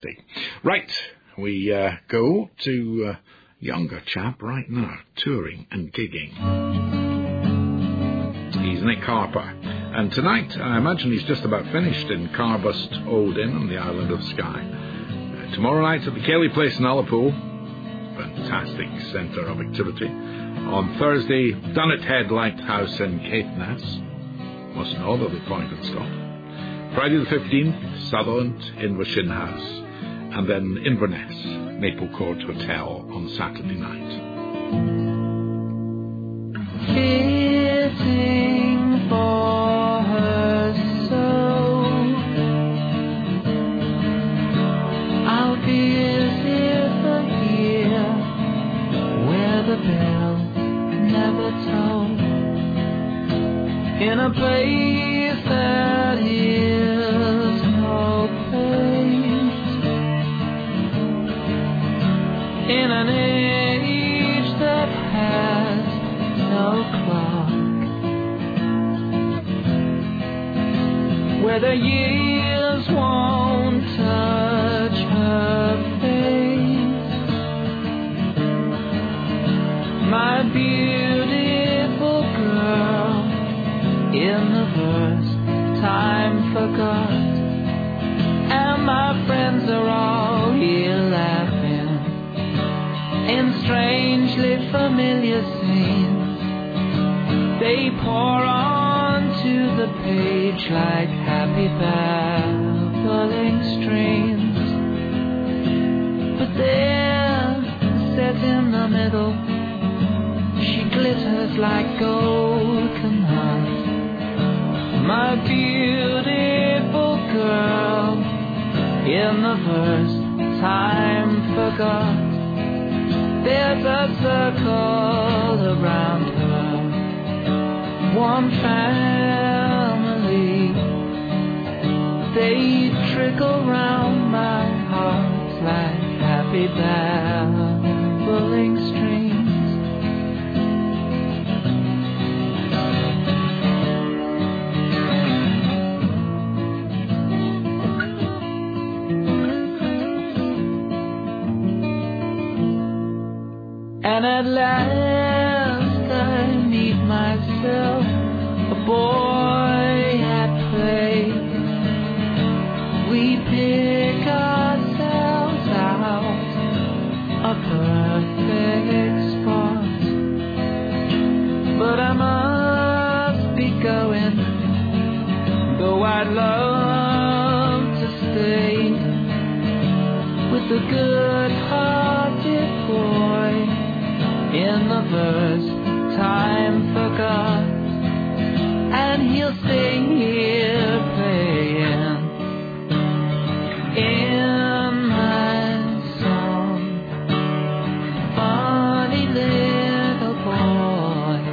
Right, we go to a younger chap right now, touring and gigging. He's Nick Harper, and tonight I imagine he's just about finished in Carbust Old Inn on the island of Skye. Tomorrow night at the Kelly Place in Ullapool, fantastic centre of activity. On Thursday, Dunnet Head Lighthouse in Caithness, must know they'll be point and stop. Friday the 15th, Sutherland Invershin House, and then Inverness, Maple Court Hotel on Saturday night. Fitting for her soul, I'll visit the year where the bell never tolled, in a place that is no place, in an age that has no clock, where the years won't touch her face. My beautiful girl, in the verse time forgot, and my friends are all here laughing in strangely familiar scenes. They pour onto the page like happy babbling streams, but there, set in the middle, she glitters like gold canals. My beautiful girl, in the verse time forgot. There's a circle around her, one family. They trickle round my heart like happy babbling streams. And at last I meet myself, a boy at play. We pick ourselves out a perfect spot, but I must be going, though I'd love to stay with the good-hearted boy. In the verse time forgot, and he'll stay here playing in my song. Funny little boy,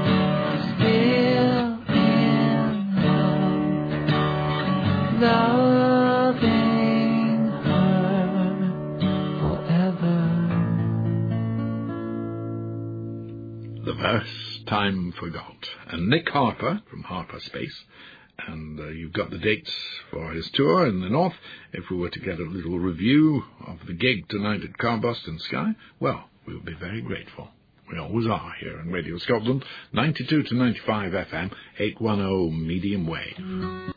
still in love, loving her forever. The verse time forgot. And Nick Harper from Harper Space. And you've got the dates for his tour in the north. If we were to get a little review of the gig tonight at Carbust in Skye, well, we would be very grateful. We always are here on Radio Scotland, 92 to 95 FM, 810 medium wave.